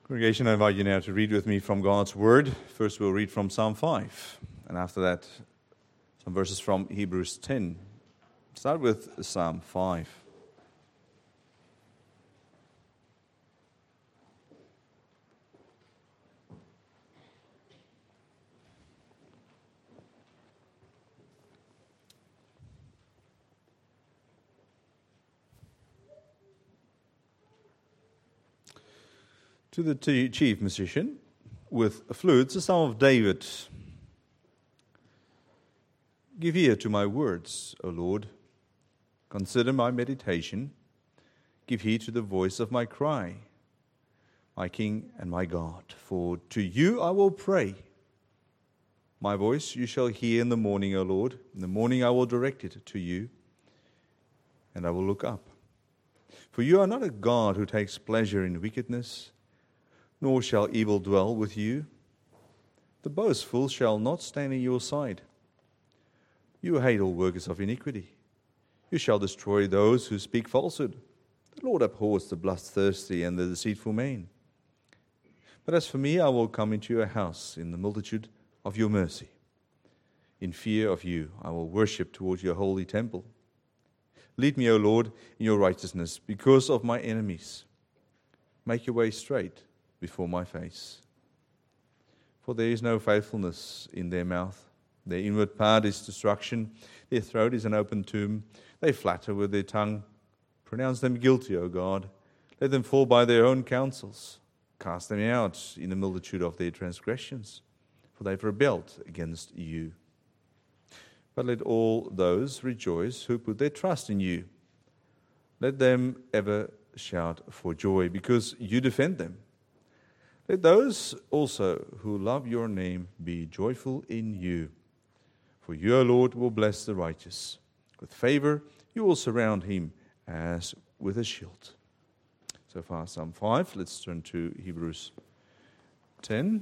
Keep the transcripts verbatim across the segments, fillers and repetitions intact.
Congregation, I invite you now to read with me from God's Word. First we'll read from Psalm five, and after that some verses from Hebrews ten. Start with Psalm five. To the t- chief musician, with flutes, a psalm of David. Give ear to my words, O Lord. Consider my meditation. Give heed to the voice of my cry, my King and my God. For to you I will pray. My voice you shall hear in the morning, O Lord. In the morning I will direct it to you, and I will look up. For you are not a God who takes pleasure in wickedness, nor shall evil dwell with you. The boastful shall not stand in your sight. You hate all workers of iniquity. You shall destroy those who speak falsehood. The Lord abhors the bloodthirsty and the deceitful man. But as for me, I will come into your house in the multitude of your mercy. In fear of you, I will worship towards your holy temple. Lead me, O Lord, in your righteousness because of my enemies. Make your way straight before my face. For there is no faithfulness in their mouth. Their inward part is destruction. Their throat is an open tomb. They flatter with their tongue. Pronounce them guilty, O God. Let them fall by their own counsels. Cast them out in the multitude of their transgressions, for they have rebelled against you. But let all those rejoice who put their trust in you. Let them ever shout for joy, because you defend them. Let those also who love your name be joyful in you. For you, O Lord, will bless the righteous. With favor you will surround him as with a shield. So far, Psalm five. Let's turn to Hebrews ten.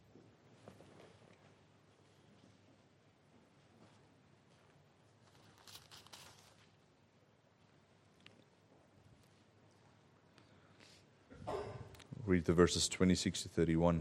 Read the verses twenty-six to thirty-one.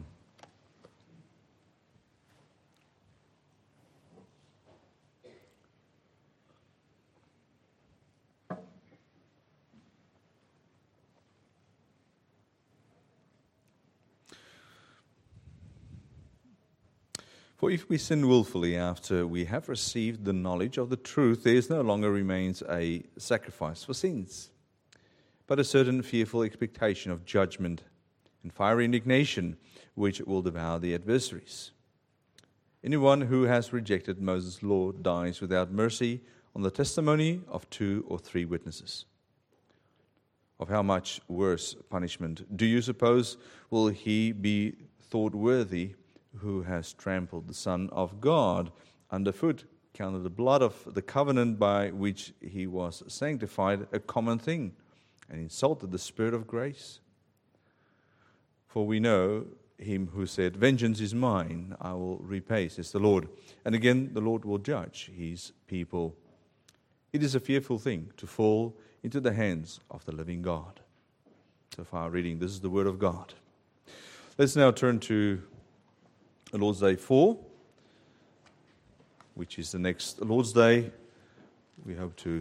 For if we sin willfully after we have received the knowledge of the truth, there is no longer remains a sacrifice for sins, but a certain fearful expectation of judgment and fiery indignation, which will devour the adversaries. Anyone who has rejected Moses' law dies without mercy on the testimony of two or three witnesses. Of how much worse punishment, do you suppose, will he be thought worthy who has trampled the Son of God underfoot, counted the blood of the covenant by which he was sanctified a common thing, and insulted the Spirit of grace? For we know him who said, "Vengeance is mine, I will repay," says the Lord. And again, the Lord will judge his people. It is a fearful thing to fall into the hands of the living God. So far reading, this is the word of God. Let's now turn to Lord's Day four, which is the next Lord's Day we hope to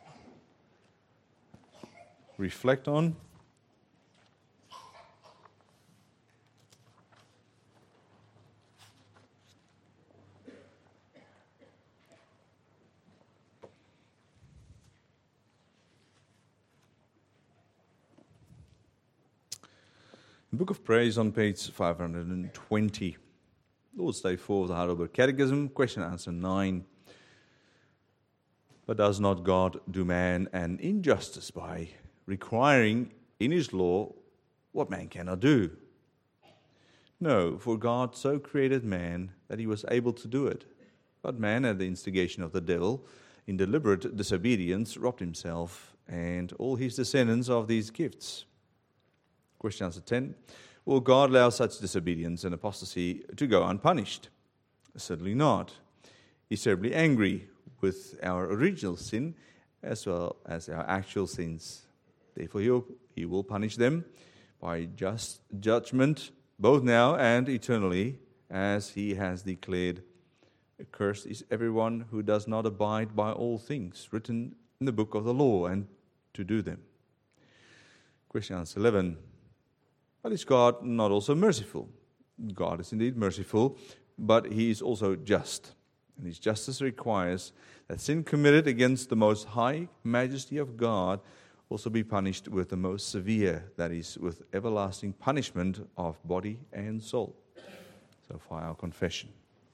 reflect on. The Book of Praise on page five hundred twenty. Lord's Day four of the Heidelberg Catechism, question and answer nine. But does not God do man an injustice by requiring in his law what man cannot do? No, for God so created man that he was able to do it. But man, at the instigation of the devil, in deliberate disobedience, robbed himself and all his descendants of these gifts. Question answer ten. Will God allow such disobedience and apostasy to go unpunished? Certainly not. He's terribly angry with our original sin as well as our actual sins. Therefore, he will punish them by just judgment, both now and eternally, as he has declared, "Cursed is everyone who does not abide by all things written in the book of the law and to do them." Question answer eleven. But is God not also merciful? God is indeed merciful, but he is also just. And his justice requires that sin committed against the most high majesty of God also be punished with the most severe, that is, with everlasting punishment of body and soul. So far our confession.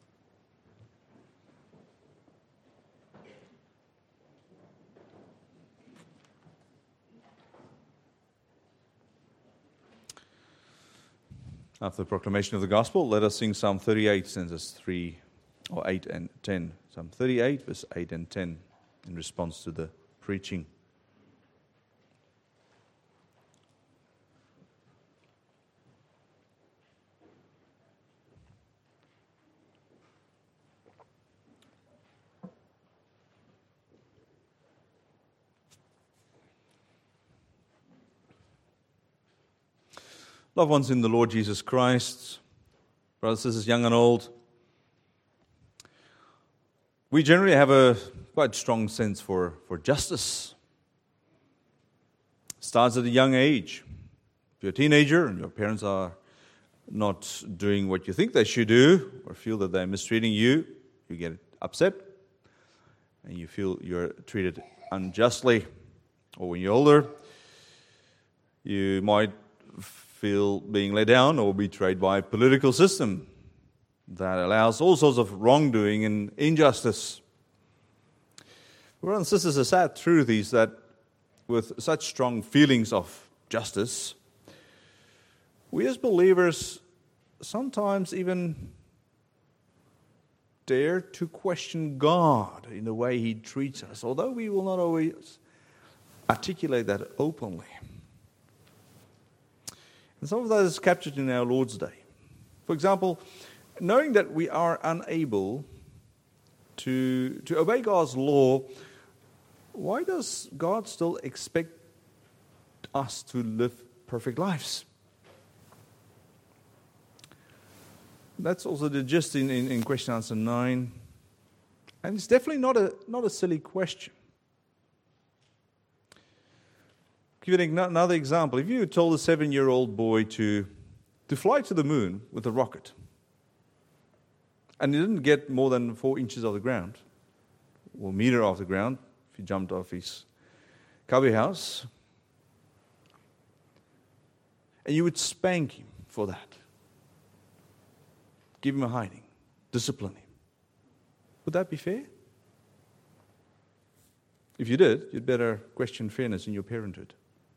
After the proclamation of the gospel, let us sing Psalm thirty-eight, stanzas three or eight and ten. Psalm thirty-eight, verse eight and ten, in response to the preaching. Loved ones in the Lord Jesus Christ, brothers and sisters, young and old, we generally have a quite strong sense for, for justice. It starts at a young age. If you're a teenager and your parents are not doing what you think they should do, or feel that they're mistreating you, you get upset and you feel you're treated unjustly. Or when you're older, you might feel being let down or betrayed by a political system that allows all sorts of wrongdoing and injustice. Brothers and sisters, the sad truth is that with such strong feelings of justice, we as believers sometimes even dare to question God in the way he treats us, although we will not always articulate that openly. And some of that is captured in our Lord's Day. For example, knowing that we are unable to, to obey God's law, why does God still expect us to live perfect lives? That's also the gist in, in, in question answer nine. And it's definitely not a, not a silly question. Give you another example. If you told a seven-year-old boy to, to fly to the moon with a rocket, and he didn't get more than four inches off the ground, or a meter off the ground, if he jumped off his cubby house, and you would spank him for that, give him a hiding, discipline him, would that be fair? If you did, you'd better question fairness in your parenthood.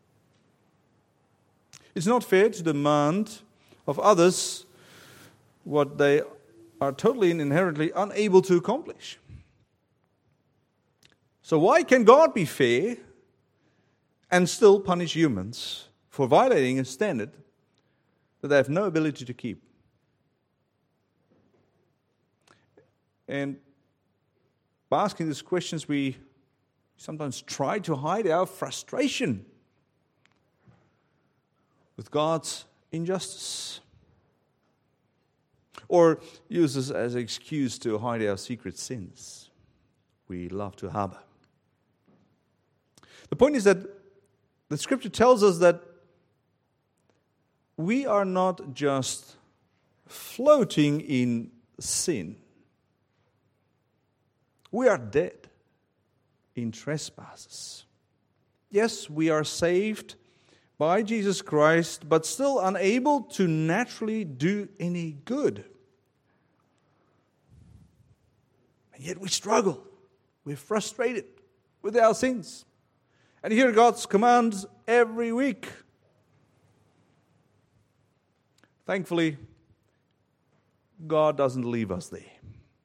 It's not fair to demand of others what they are totally and inherently unable to accomplish. So why can God be fair and still punish humans for violating a standard that they have no ability to keep? And by asking these questions, we sometimes try to hide our frustration with God's injustice, or use this as an excuse to hide our secret sins we love to harbor. The point is that the Scripture tells us that we are not just floating in sin. We are dead in trespasses. Yes, we are saved by Jesus Christ, but still unable to naturally do any good. And yet we struggle. We're frustrated with our sins. And hear God's commands every week. Thankfully, God doesn't leave us there.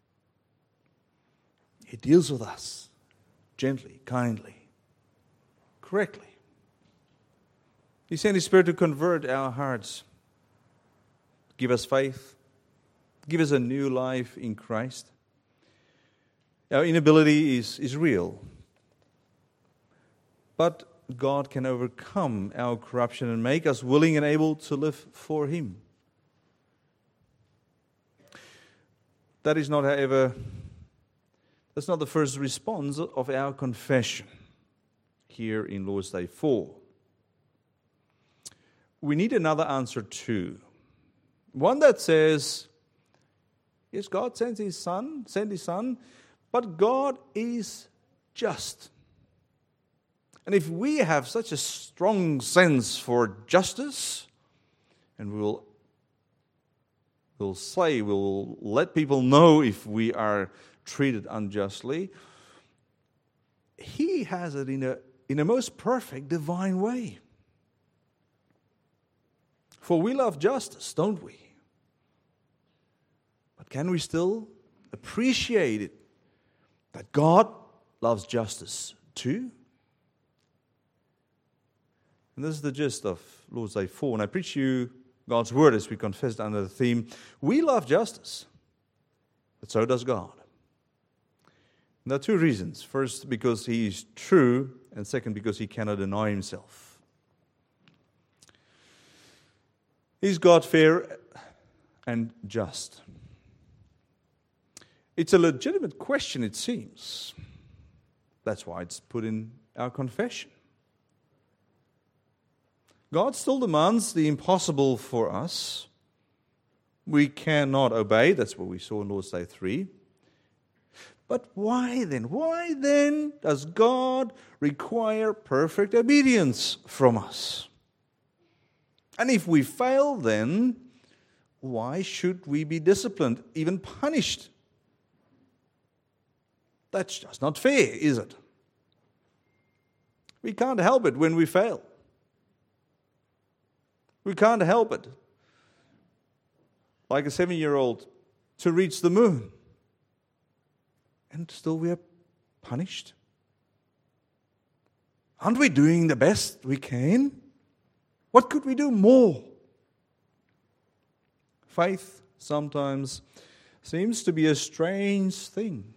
He deals with us gently, kindly, correctly. He sent His Spirit to convert our hearts, give us faith, give us a new life in Christ. Our inability is, is real. But God can overcome our corruption and make us willing and able to live for Him. That is not, however, that's not the first response of our confession here in Lord's Day four. We need another answer too. One that says, yes, God sent His Son, sent His Son, but God is just. And if we have such a strong sense for justice, and we will we'll say, we'll let people know if we are treated unjustly, He has it in a, in a most perfect divine way. For we love justice, don't we? But can we still appreciate it, that God loves justice too? And this is the gist of Lord's Day four. And I preach you God's Word as we confessed under the theme, we love justice, but so does God. And there are two reasons. First, because He is true, and second, because He cannot deny Himself. Is God fair and just? It's a legitimate question, it seems. That's why it's put in our confession. God still demands the impossible for us. We cannot obey. That's what we saw in Lord's Day three. But why then? Why then does God require perfect obedience from us? And if we fail, then why should we be disciplined, even punished? That's just not fair, is it? We can't help it when we fail. We can't help it, like a seven-year-old, to reach the moon. And still we are punished. Aren't we doing the best we can? What could we do more? Faith sometimes seems to be a strange thing.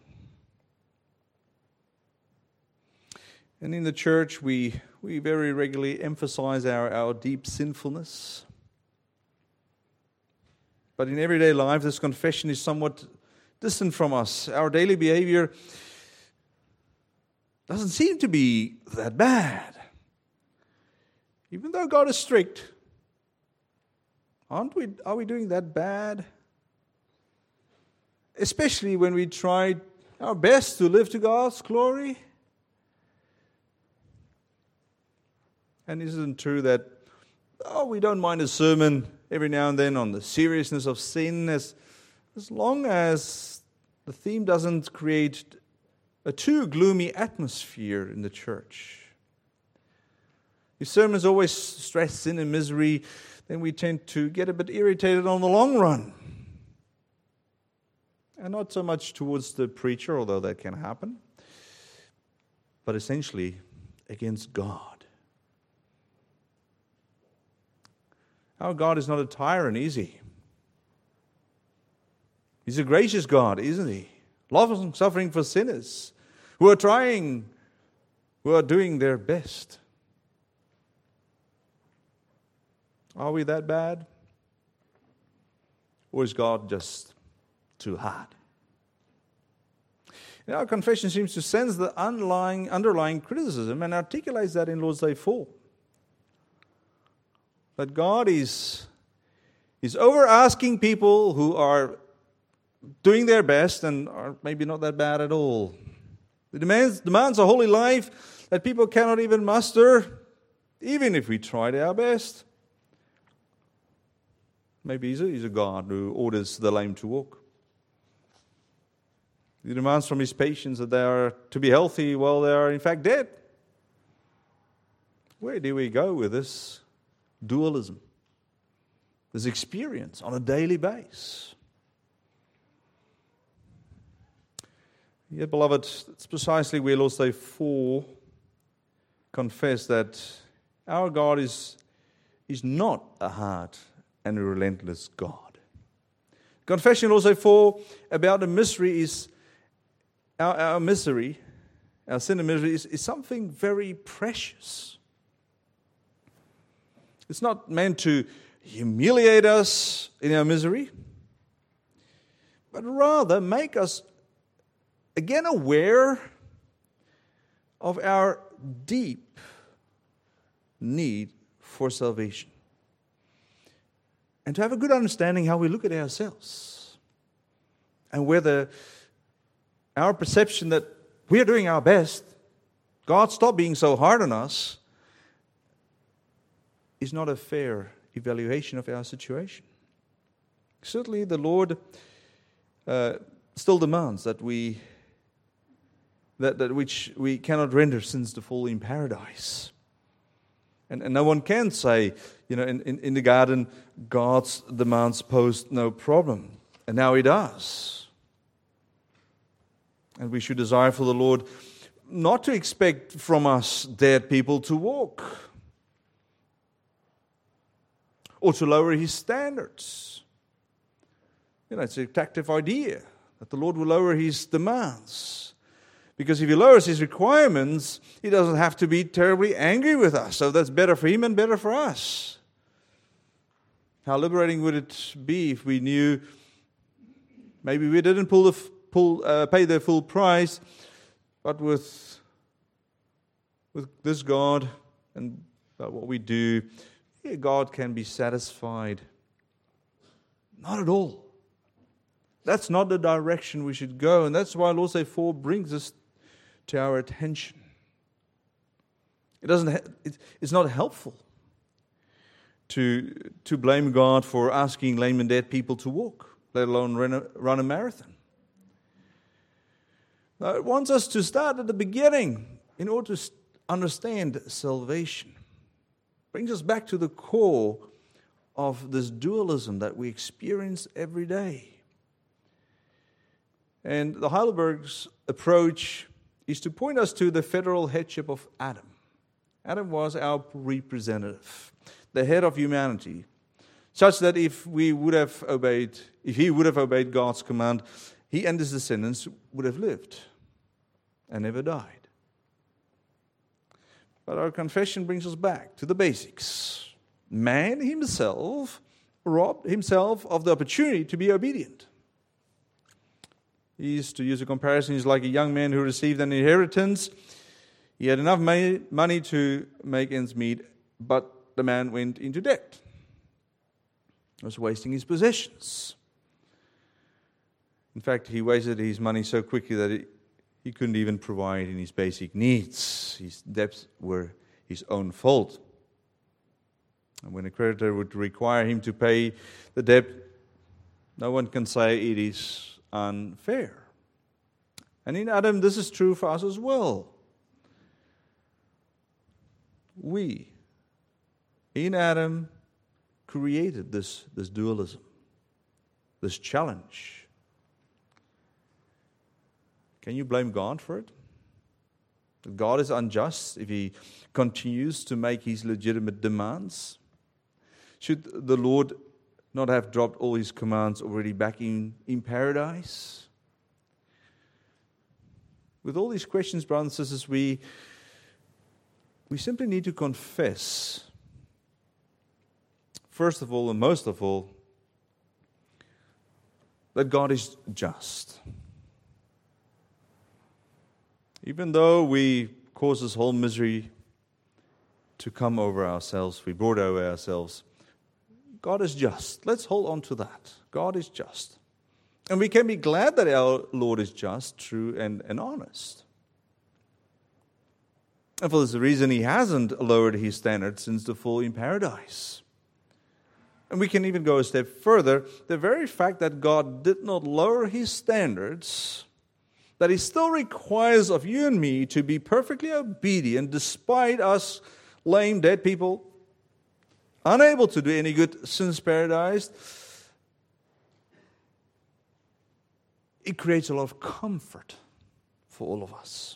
And in the church, we, we very regularly emphasize our, our deep sinfulness. But in everyday life, this confession is somewhat distant from us. Our daily behavior doesn't seem to be that bad. Even though God is strict, aren't we, are we doing that bad? Especially when we try our best to live to God's glory. And isn't it true that, oh, we don't mind a sermon every now and then on the seriousness of sin, as, as long as the theme doesn't create a too gloomy atmosphere in the church. If sermons always stress sin and misery, then we tend to get a bit irritated on the long run. And not so much towards the preacher, although that can happen, but essentially against God. Our God is not a tyrant, is He? He's a gracious God, isn't He? Long suffering for sinners who are trying, who are doing their best. Are we that bad? Or is God just too hard? And our confession seems to sense the underlying, underlying criticism and articulates that in Lord's Day four. That God is, is over asking people who are doing their best and are maybe not that bad at all. It demands, demands a holy life that people cannot even muster, even if we tried our best. Maybe he's a, he's a God who orders the lame to walk. He demands from His patients that they are to be healthy while they are in fact dead. Where do we go with this dualism, this experience on a daily basis? Yet, beloved, it's precisely where Lord's Day four confess that our God is, is not a hard and a relentless God. Confession in Lord's Day four about the misery is our, our misery, our sin and misery is, is something very precious. It's not meant to humiliate us in our misery, but rather make us again aware of our deep need for salvation. And to have a good understanding how we look at ourselves. And whether our perception that we are doing our best, God, stop being so hard on us, is not a fair evaluation of our situation. Certainly the Lord uh, still demands that we that, that which we cannot render since the fall in paradise. And, and no one can say, you know, in, in, in the garden, God's demands posed no problem. And now He does. And we should desire for the Lord not to expect from us dead people to walk, or to lower His standards. You know, it's an attractive idea that the Lord will lower His demands. Because if He lowers His requirements, He doesn't have to be terribly angry with us. So that's better for Him and better for us. How liberating would it be if we knew maybe we didn't pull the pull, uh, pay the full price, but with with this God and uh, what we do, yeah, God can be satisfied. Not at all. That's not the direction we should go, and that's why Lord's Day four brings us to our attention. It doesn't. It's not helpful to to blame God for asking lame and dead people to walk, let alone run a, run a marathon. Now, it wants us to start at the beginning in order to understand salvation. Brings us back to the core of this dualism that we experience every day. And the Heidelberg's approach is to point us to the federal headship of Adam. Adam was our representative, the head of humanity, such that if we would have obeyed, if he would have obeyed God's command, he and his descendants would have lived and never died. But our confession brings us back to the basics. Man himself robbed himself of the opportunity to be obedient. He used to use a comparison. He's like a young man who received an inheritance. He had enough money to make ends meet, but the man went into debt. He was wasting his possessions. In fact, he wasted his money so quickly that he, he couldn't even provide in his basic needs. His debts were his own fault. And when a creditor would require him to pay the debt, no one can say it is unfair. And in Adam, this is true for us as well. We, in Adam, created this, this dualism, this challenge. Can you blame God for it? That God is unjust if He continues to make His legitimate demands? Should the Lord not have dropped all His commands already back in, in paradise? With all these questions, brothers and sisters, we, we simply need to confess, first of all and most of all, that God is just. Even though we cause this whole misery to come over ourselves, we brought over ourselves, God is just. Let's hold on to that. God is just. And we can be glad that our Lord is just, true, and, and honest. And for this reason, He hasn't lowered His standards since the fall in paradise. And we can even go a step further. The very fact that God did not lower His standards, that He still requires of you and me to be perfectly obedient despite us lame, dead people, unable to do any good since paradise, it creates a lot of comfort for all of us.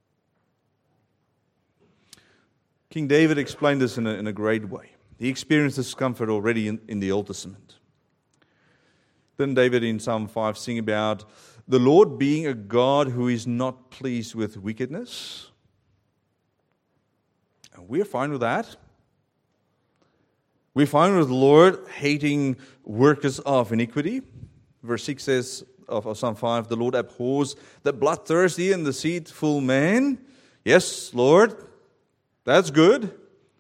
King David explained this in a, in a great way. He experienced this comfort already in, in the Old Testament. Then David in Psalm five sing about the Lord being a God who is not pleased with wickedness. And we're fine with that. We find with the Lord hating workers of iniquity. Verse six says of, of Psalm five, the Lord abhors the bloodthirsty and deceitful man. Yes, Lord, that's good.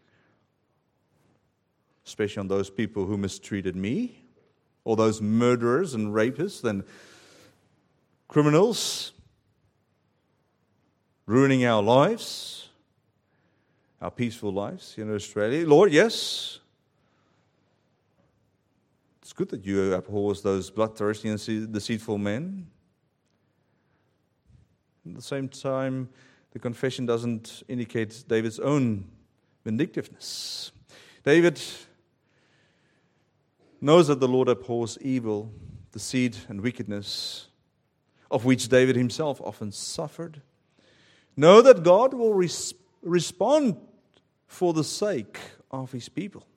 Especially on those people who mistreated me, or those murderers and rapists and criminals, ruining our lives, our peaceful lives in Australia. Lord, yes, it's good that you abhor those bloodthirsty and deceitful men. At the same time, the confession doesn't indicate David's own vindictiveness. David knows that the Lord abhors evil, deceit, and wickedness, of which David himself often suffered. Know that God will res- respond for the sake of his people.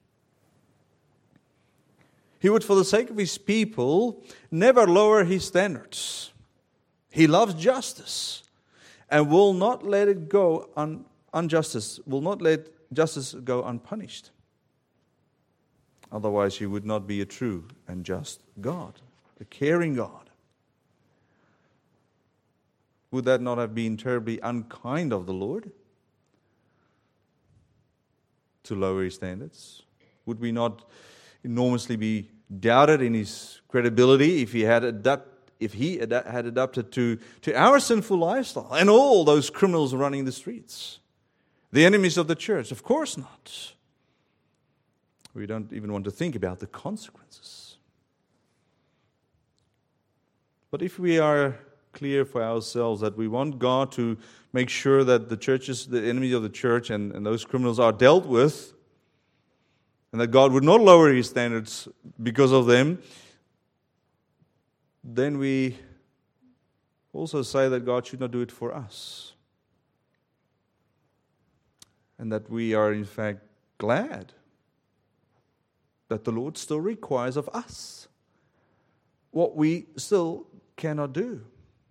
He would, for the sake of his people, never lower his standards. He loves justice and will not let it go un- injustice, will not let justice go unpunished. Otherwise, he would not be a true and just God, a caring God. Would that not have been terribly unkind of the Lord to lower his standards? Would we not enormously be doubted in his credibility if he had adapt, if he ad- had adapted to, to our sinful lifestyle and all those criminals running the streets, the enemies of the church? Of course not. We don't even want to think about the consequences. But if we are clear for ourselves that we want God to make sure that the churches, the enemies of the church and, and those criminals are dealt with, and that God would not lower his standards because of them, then we also say that God should not do it for us. And that we are in fact glad that the Lord still requires of us what we still cannot do.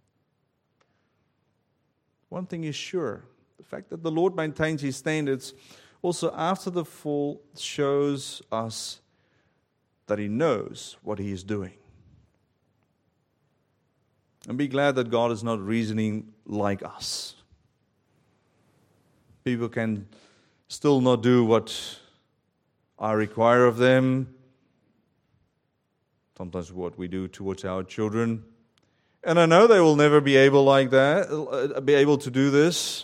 One thing is sure, the fact that the Lord maintains his standards also after the fall shows us that he knows what he is doing. And be glad that God is not reasoning like us. People can still not do what I require of them, sometimes what we do towards our children. And I know they will never be able like that, be able to do this.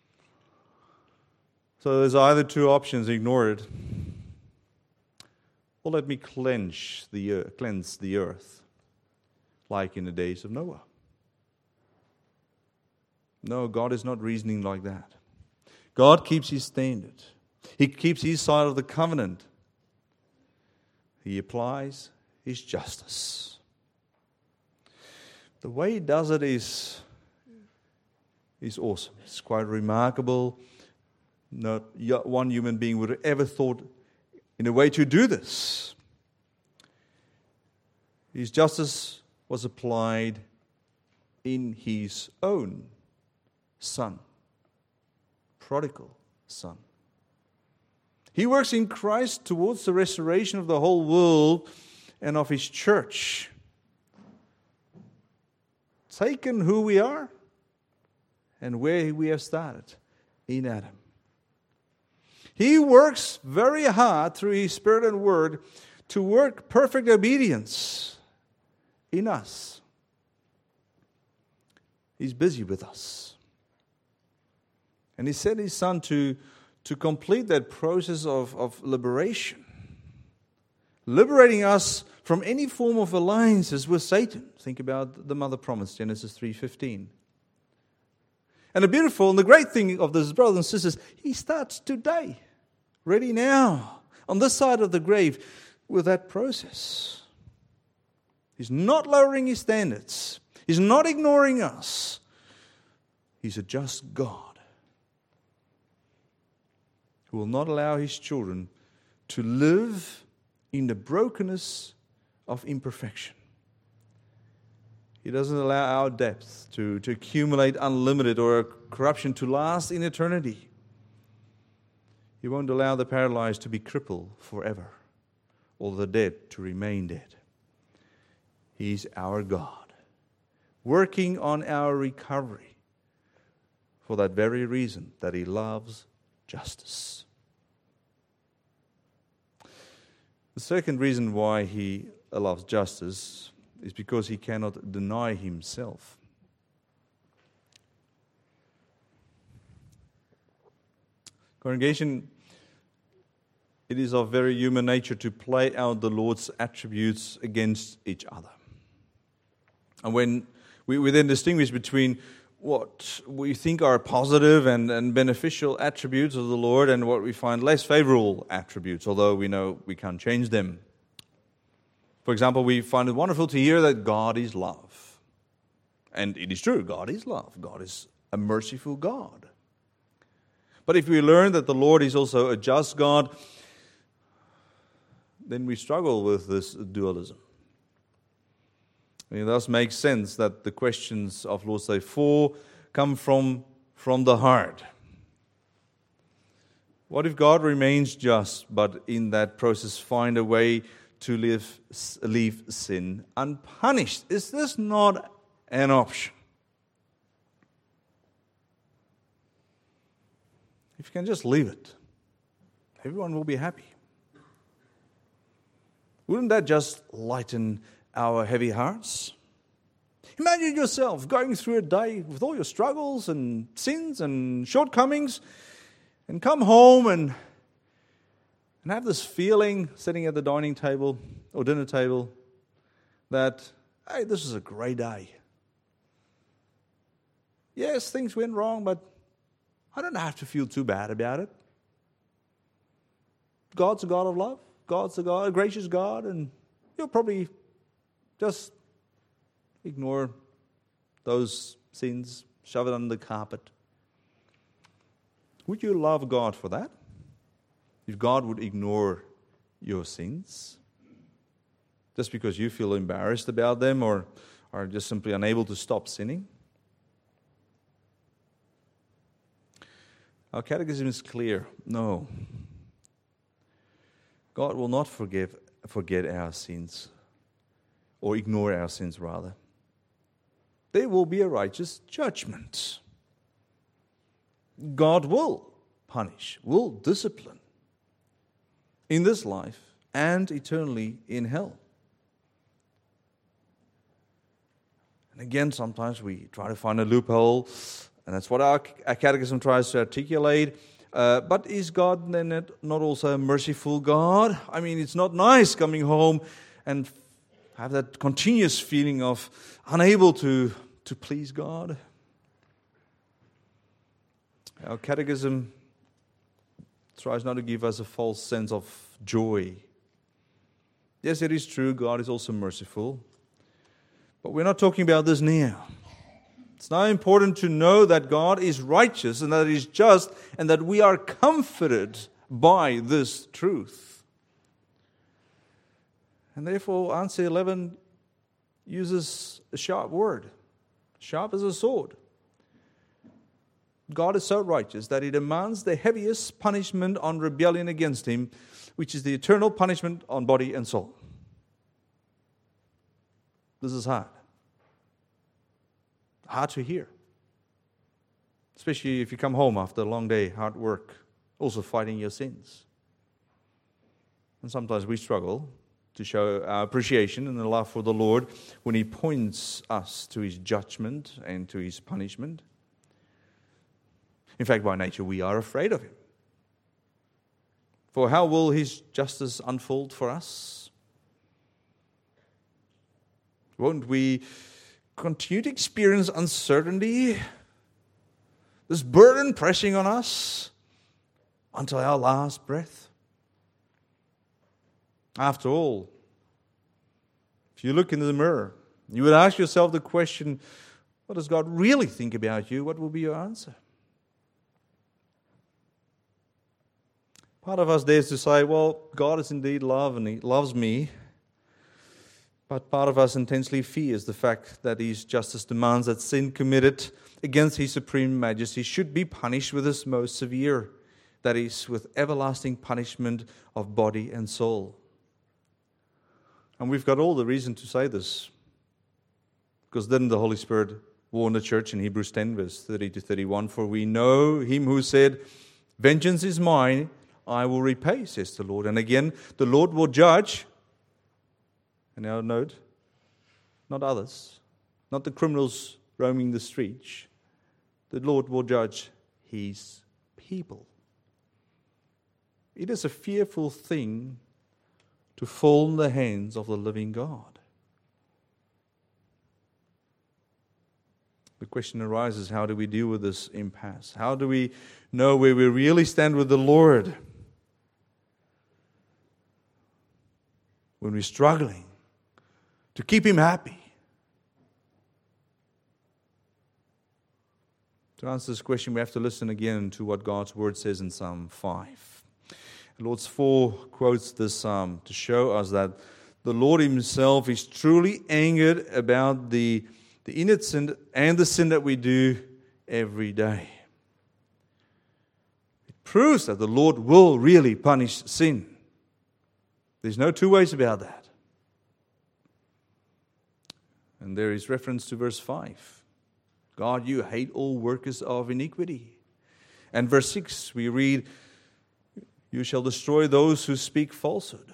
So there's either two options: ignore it, or let me cleanse the earth, cleanse the earth, like in the days of Noah. No, God is not reasoning like that. God keeps his standard. He keeps his side of the covenant. He applies his justice. The way he does it is, is awesome. It's quite remarkable. Not one human being would have ever thought in a way to do this. His justice was applied in his own Son, prodigal Son. He works in Christ towards the restoration of the whole world and of his church. Taken who we are and where we have started, in Adam. He works very hard through his Spirit and Word to work perfect obedience in us. He's busy with us. And he sent his Son to, to complete that process of, of liberation. Liberating us from any form of alliances with Satan. Think about the mother promise, Genesis three fifteen. And the beautiful and the great thing of this, brothers and sisters, he starts today, ready now, on this side of the grave, with that process. He's not lowering his standards. He's not ignoring us. He's a just God who will not allow his children to live in the brokenness of imperfection. He doesn't allow our depth to, to accumulate unlimited or corruption to last in eternity. He won't allow the paralyzed to be crippled forever. or the dead to remain dead. He's our God, working on our recovery for that very reason, that He loves justice. The second reason why He loves justice is because He cannot deny Himself. Congregation, it is of very human nature to play out the Lord's attributes against each other. And when we, we then distinguish between what we think are positive and, and beneficial attributes of the Lord and what we find less favorable attributes, although we know we can't change them. For example, we find it wonderful to hear that God is love. And it is true, God is love. God is a merciful God. But if we learn that the Lord is also a just God, then we struggle with this dualism. It thus makes sense that the questions of Lord's Day four come from, from the heart. What if God remains just, but in that process find a way to live, leave sin unpunished? Is this not an option? If you can just leave it, everyone will be happy. Wouldn't that just lighten our heavy hearts? Imagine yourself going through a day with all your struggles and sins and shortcomings, and come home and, and have this feeling sitting at the dining table or dinner table that, hey, this is a great day. Yes, things went wrong, but I don't have to feel too bad about it. God's a God of love. God's a God, a gracious God, and you'll probably just ignore those sins, shove it under the carpet. Would you love God for that? If God would ignore your sins just because you feel embarrassed about them or are just simply unable to stop sinning? Our catechism is clear. No. God will not forgive, forget our sins, or ignore our sins, rather. There will be a righteous judgment. God will punish, will discipline in this life and eternally in hell. And again, sometimes we try to find a loophole, and that's what our, our catechism tries to articulate. Uh, but is God then not also a merciful God? I mean, it's not nice coming home and have that continuous feeling of unable to, to please God. Our catechism tries not to give us a false sense of joy. Yes, it is true, God is also merciful. But we're not talking about this now. It's now important to know that God is righteous and that He is just and that we are comforted by this truth. And therefore, answer eleven uses a sharp word, sharp as a sword. God is so righteous that He demands the heaviest punishment on rebellion against Him, which is the eternal punishment on body and soul. This is hard. Hard to hear. Especially if you come home after a long day, hard work, also fighting your sins. And sometimes we struggle to show our appreciation and the love for the Lord when He points us to His judgment and to His punishment. In fact, by nature, we are afraid of Him. For how will His justice unfold for us? Won't we continue to experience uncertainty, this burden pressing on us until our last breath? After all, if you look into the mirror, you would ask yourself the question, what does God really think about you? What will be your answer? Part of us dares to say, well, God is indeed love and He loves me. But part of us intensely fears the fact that His justice demands that sin committed against His supreme majesty should be punished with His most severe, that is, with everlasting punishment of body and soul. And we've got all the reason to say this. Because didn't the Holy Spirit warn the church in Hebrews ten, verse thirty to thirty-one, "For we know him who said, 'Vengeance is mine, I will repay,' says the Lord." And again, the Lord will judge. And now note, not others, not the criminals roaming the streets. The Lord will judge his people. It is a fearful thing to fall in the hands of the living God. The question arises, how do we deal with this impasse? How do we know where we really stand with the Lord when we're struggling to keep Him happy? To answer this question, we have to listen again to what God's Word says in Psalm five. Lord four quotes this psalm to show us that the Lord Himself is truly angered about the, the innocent and the sin that we do every day. It proves that the Lord will really punish sin. There's no two ways about that. And there is reference to verse five. God, you hate all workers of iniquity. And verse six, we read, you shall destroy those who speak falsehood.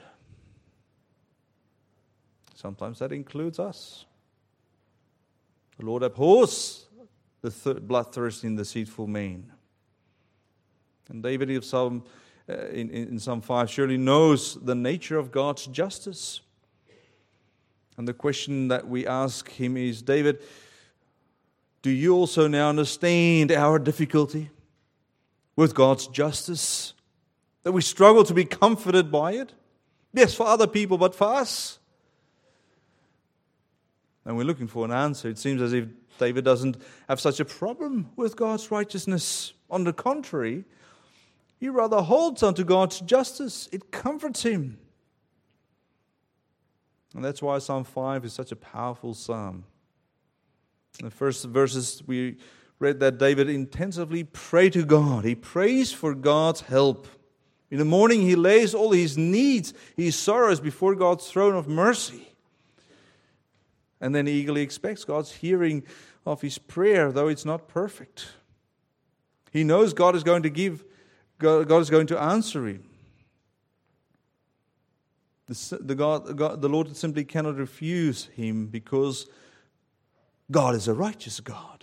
Sometimes that includes us. The Lord abhors the th- bloodthirsty and deceitful man. And David of Psalm, uh, in, in Psalm five surely knows the nature of God's justice. And the question that we ask him is, David, do you also now understand our difficulty with God's justice? That we struggle to be comforted by it? Yes, for other people, but for us? And we're looking for an answer. It seems as if David doesn't have such a problem with God's righteousness. On the contrary, he rather holds on to God's justice. It comforts him. And that's why Psalm five is such a powerful psalm. In the first verses, we read that David intensively prayed to God. He prays for God's help. In the morning, he lays all his needs, his sorrows before God's throne of mercy. And then he eagerly expects God's hearing of his prayer, though it's not perfect. He knows God is going to give, God is going to answer him. The, the, God, God, the Lord simply cannot refuse him because God is a righteous God.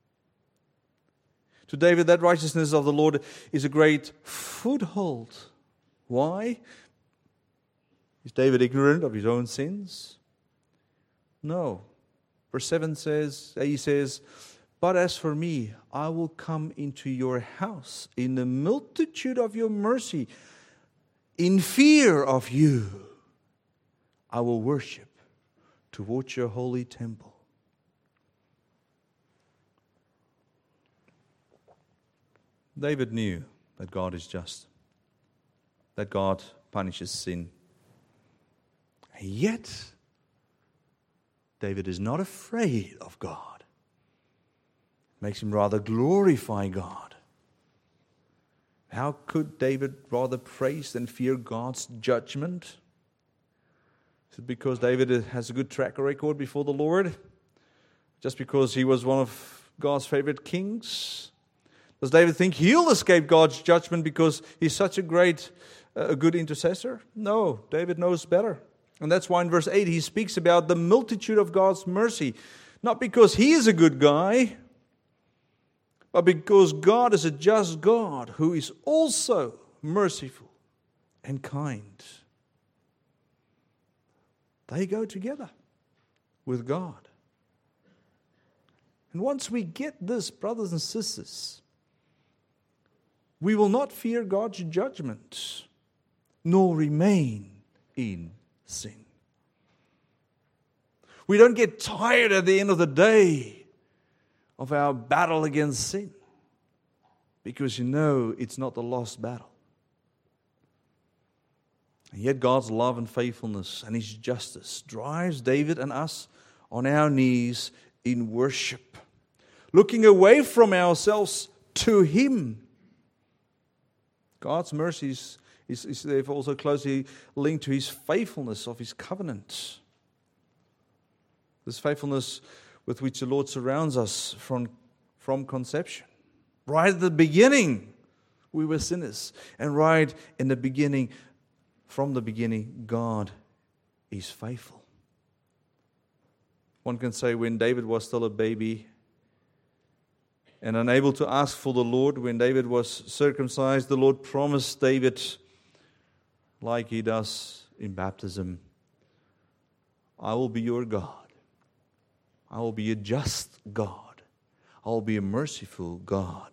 To David, that righteousness of the Lord is a great foothold. Why? Is David ignorant of his own sins? No. Verse seven says, he says, but as for me, I will come into your house in the multitude of your mercy. In fear of you, I will worship towards your holy temple. David knew that God is just, that God punishes sin. And yet, David is not afraid of God. It makes him rather glorify God. How could David rather praise than fear God's judgment? Is it because David has a good track record before the Lord? Just because he was one of God's favorite kings? Does David think he'll escape God's judgment because he's such a great, uh, a good intercessor? No, David knows better. And that's why in verse eight he speaks about the multitude of God's mercy. Not because he is a good guy, but because God is a just God who is also merciful and kind. They go together with God. And once we get this, brothers and sisters, we will not fear God's judgment, nor remain in sin. We don't get tired at the end of the day of our battle against sin, because you know it's not the lost battle. And yet God's love and faithfulness and His justice drives David and us on our knees in worship, looking away from ourselves to Him. God's mercies is, is therefore also closely linked to his faithfulness of his covenant. This faithfulness with which the Lord surrounds us from, from conception. Right at the beginning, we were sinners. And right in the beginning, from the beginning, God is faithful. One can say when David was still a baby and unable to ask for the Lord, when David was circumcised, the Lord promised David, like he does in baptism, I will be your God. I will be a just God. I will be a merciful God.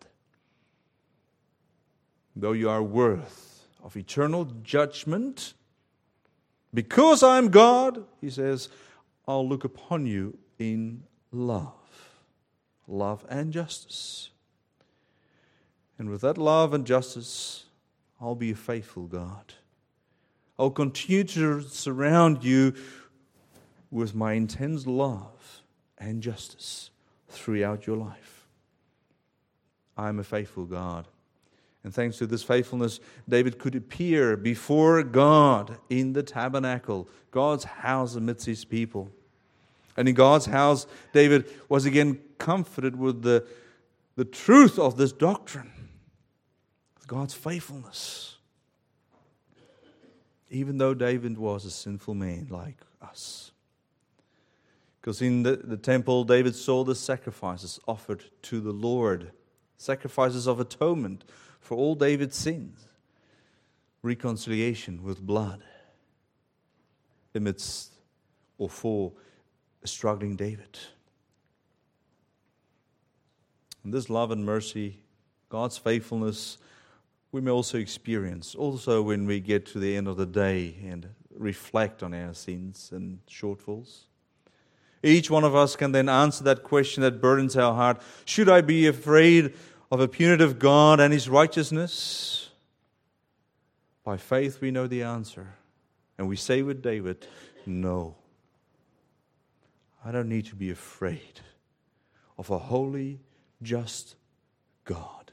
Though you are worthy of eternal judgment, because I am God, he says, I'll look upon you in love. Love and justice. And with that love and justice, I'll be a faithful God. I'll continue to surround you with my intense love and justice throughout your life. I am a faithful God. And thanks to this faithfulness, David could appear before God in the tabernacle, God's house amidst his people. And in God's house, David was again comforted with the, the truth of this doctrine, with God's faithfulness. Even though David was a sinful man like us. Because in the, the temple, David saw the sacrifices offered to the Lord, sacrifices of atonement for all David's sins, reconciliation with blood amidst or for a struggling David. And this love and mercy, God's faithfulness, we may also experience, also when we get to the end of the day and reflect on our sins and shortfalls. Each one of us can then answer that question that burdens our heart. Should I be afraid of a punitive God and His righteousness? By faith we know the answer. And we say with David, no. I don't need to be afraid of a holy, just God.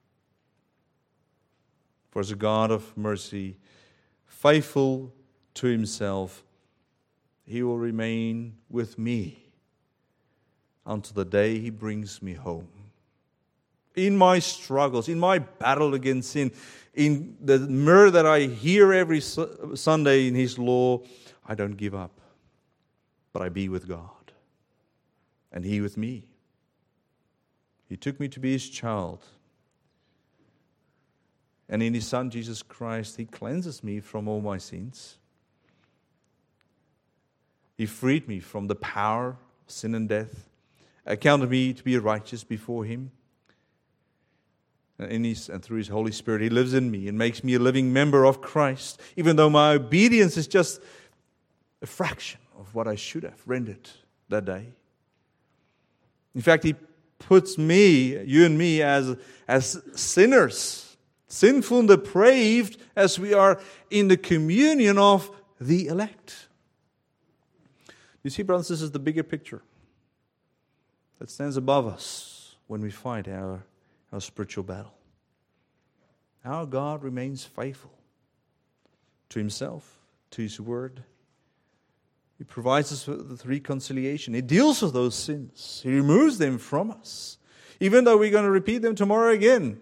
For as a God of mercy, faithful to Himself, He will remain with me until the day He brings me home. In my struggles, in my battle against sin, in the mirror that I hear every Sunday in His law, I don't give up, but I be with God, and He with me. He took me to be His child, and in His Son, Jesus Christ, He cleanses me from all my sins. He freed me from the power of sin and death, accounted me to be righteous before Him. And in His and through His Holy Spirit, He lives in me and makes me a living member of Christ, even though my obedience is just a fraction of what I should have rendered that day. In fact, He puts me, you and me, as, as sinners, sinful and depraved, as we are in the communion of the elect. You see, brothers, this is the bigger picture that stands above us when we fight our our spiritual battle. Our God remains faithful to Himself, to His Word. He provides us with reconciliation. He deals with those sins. He removes them from us. Even though we're going to repeat them tomorrow again.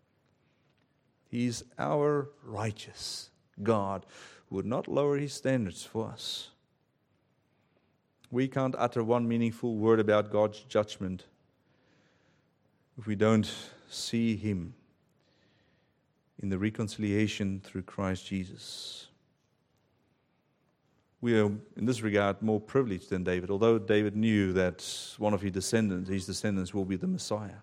He's our righteous God who would not lower His standards for us. We can't utter one meaningful word about God's judgment if we don't see Him in the reconciliation through Christ Jesus. We are, in this regard, more privileged than David, although David knew that one of his descendants, his descendants will be the Messiah.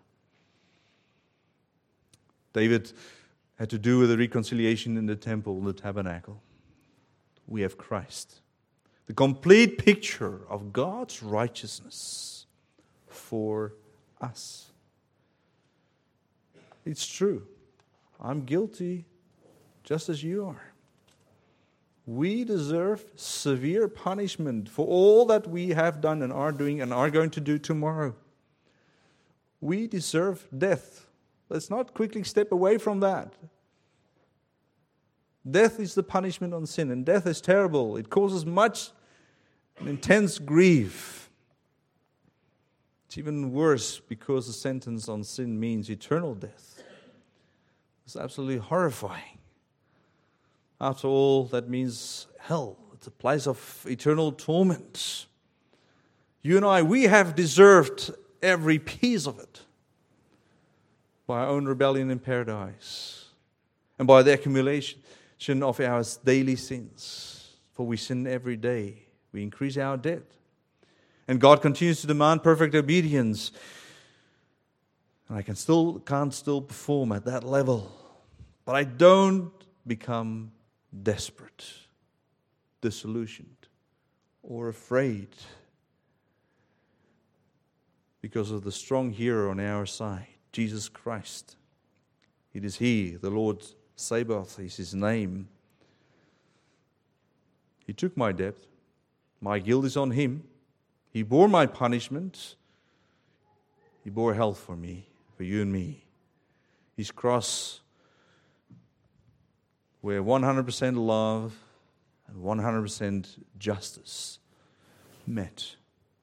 David had to do with the reconciliation in the temple, the tabernacle. We have Christ. The complete picture of God's righteousness for us. It's true. I'm guilty just as you are. We deserve severe punishment for all that we have done and are doing and are going to do tomorrow. We deserve death. Let's not quickly step away from that. Death is the punishment on sin, and death is terrible. It causes much and intense grief. It's even worse because the sentence on sin means eternal death. It's absolutely horrifying. After all, that means hell. It's a place of eternal torment. You and I, we have deserved every piece of it by our own rebellion in paradise and by the accumulation of our daily sins. For we sin every day. We increase our debt. And God continues to demand perfect obedience. And I can still can't still perform at that level. But I don't become desperate, disillusioned, or afraid because of the strong hero on our side, Jesus Christ. It is He, the Lord Sabaoth is His name. He took my debt. My guilt is on Him. He bore my punishment. He bore hell for me, for you and me. His cross, where one hundred percent love and one hundred percent justice met.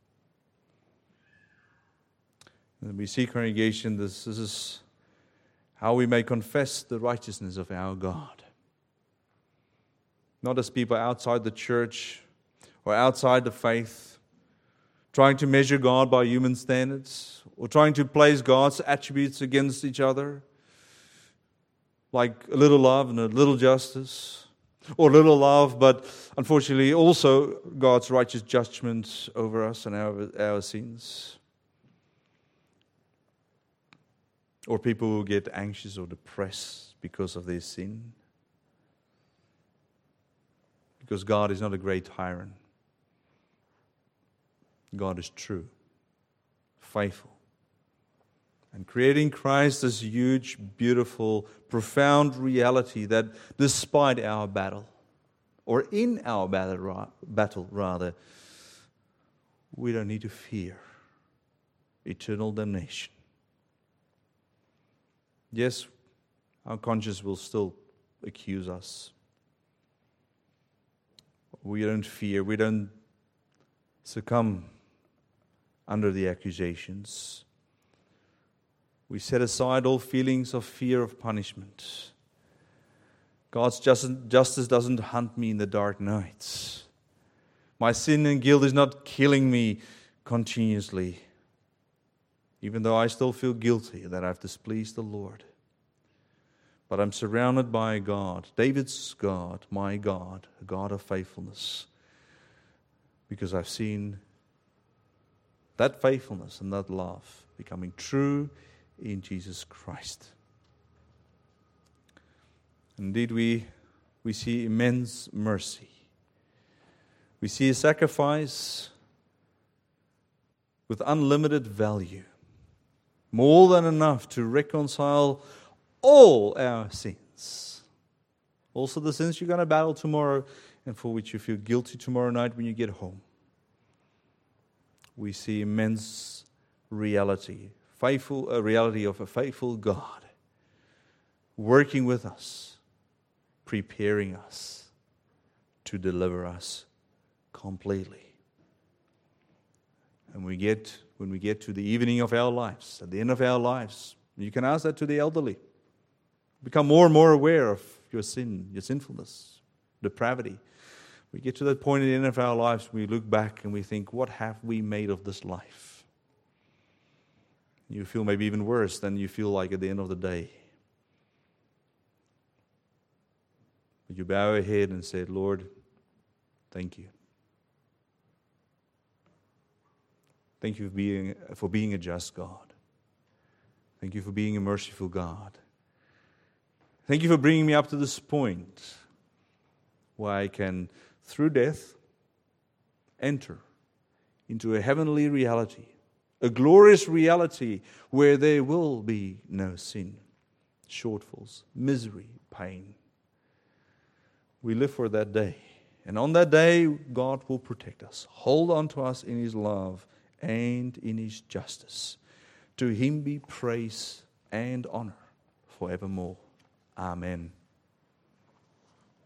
And we see, congregation, this, this is how we may confess the righteousness of our God. Not as people outside the church or outside the faith, trying to measure God by human standards, or trying to place God's attributes against each other, like a little love and a little justice, or little love, but unfortunately also God's righteous judgment over us and our, our sins. Or people who get anxious or depressed because of their sin. Because God is not a great tyrant. God is true, faithful. And creating Christ this huge, beautiful, profound reality that despite our battle, or in our battle, battle rather, we don't need to fear eternal damnation. Yes, our conscience will still accuse us. We don't fear, we don't succumb under the accusations. We set aside all feelings of fear of punishment. God's justice doesn't hunt me in the dark nights. My sin and guilt is not killing me continuously, even though I still feel guilty that I've displeased the Lord. But I'm surrounded by a God, David's God, my God, a God of faithfulness, because I've seen that faithfulness and that love becoming true in Jesus Christ. Indeed, we, we see immense mercy. We see a sacrifice with unlimited value, more than enough to reconcile all our sins. Also the sins you're going to battle tomorrow and for which you feel guilty tomorrow night when you get home. We see immense reality, faithful, a reality of a faithful God working with us, preparing us to deliver us completely. And we get when we get to the evening of our lives, at the end of our lives, you can ask that to the elderly. Become more and more aware of your sin, your sinfulness, depravity. We get to that point at the end of our lives, we look back and we think, what have we made of this life? You feel maybe even worse than you feel like at the end of the day. But you bow your head and say, Lord, thank you. Thank you for being, for being a just God. Thank you for being a merciful God. Thank you for bringing me up to this point where I can, through death, enter into a heavenly reality, a glorious reality where there will be no sin, shortfalls, misery, pain. We live for that day. And on that day, God will protect us, hold on to us in His love and in His justice. To Him be praise and honor forevermore. Amen.